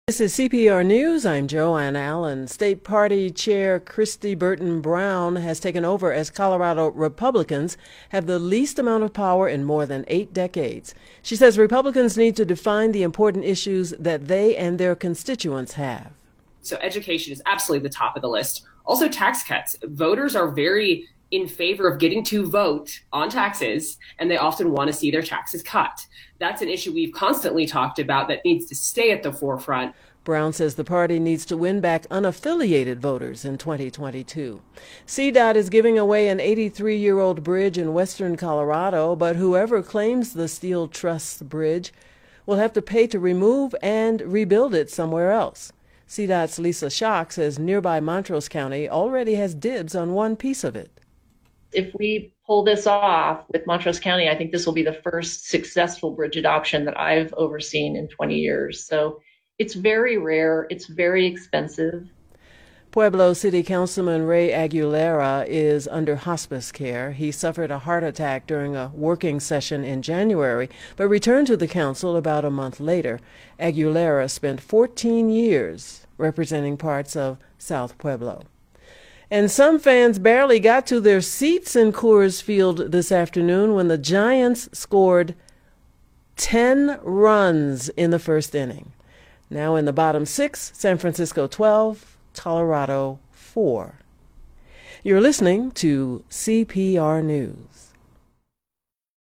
This is CPR News. I'm Joanne Allen. State Party Chair Christy Burton Brown has taken over as Colorado Republicans have the least amount of power in more than 8 decades. She says Republicans need to define the important issues that they and their constituents have. So education is absolutely the top of the list. Also tax cuts. Voters are very in favor of getting to vote on taxes, and they often want to see their taxes cut. That's an issue we've constantly talked about that needs to stay at the forefront. Brown says the party needs to win back unaffiliated voters in 2022. CDOT is giving away an 83-year-old bridge in western Colorado, but whoever claims the Steel Truss Bridge will have to pay to remove and rebuild it somewhere else. CDOT's Lisa Schock says nearby Montrose County already has dibs on one piece of it. If we pull this off with Montrose County, I think this will be the first successful bridge adoption that I've overseen in 20 years. So it's very rare. It's very expensive. Pueblo City Councilman Ray Aguilera is under hospice care. He suffered a heart attack during a working session in January, but returned to the council about a month later. Aguilera spent 14 years representing parts of South Pueblo. And some fans barely got to their seats in Coors Field this afternoon when the Giants scored 10 runs in the first inning. Now in the bottom 6, San Francisco 12, Colorado 4. You're listening to CPR News.